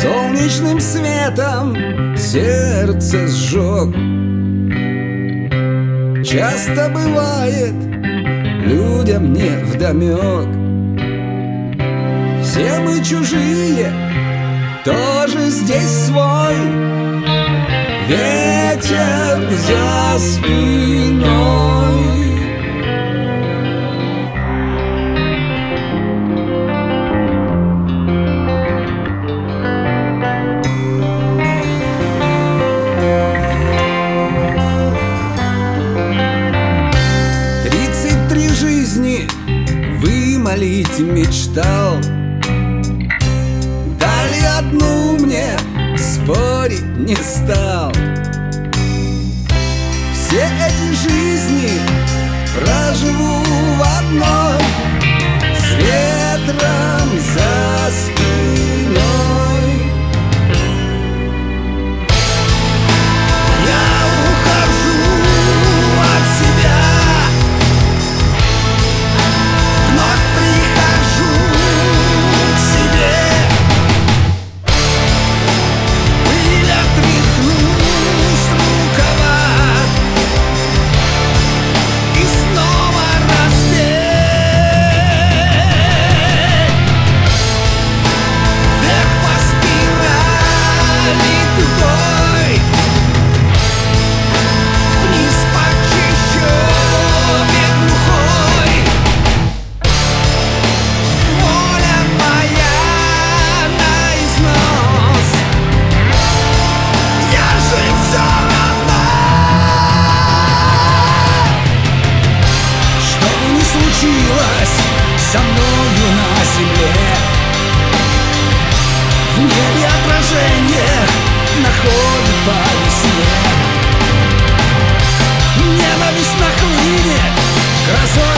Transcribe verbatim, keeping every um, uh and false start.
солнечным светом сердце сжег. Часто бывает людям невдомек, все мы чужие, тоже здесь свой. Ветер за спиной. Тридцать три жизни вымолить мечтал, дали одну мне, спорить не стал. Все эти жизни проживу в одной, с ветром за спиной. Я ухожу от себя, вновь прихожу к себе. Пыль отряхну с рукава и снова рассвет. Вверх по спирали тугой, вниз по чащобе глухой. Воля моя наизнос, я же все равно. Что бы ни случилось со мною на земле, в небе отражение находит по весне. Ненависть нахлынет грозой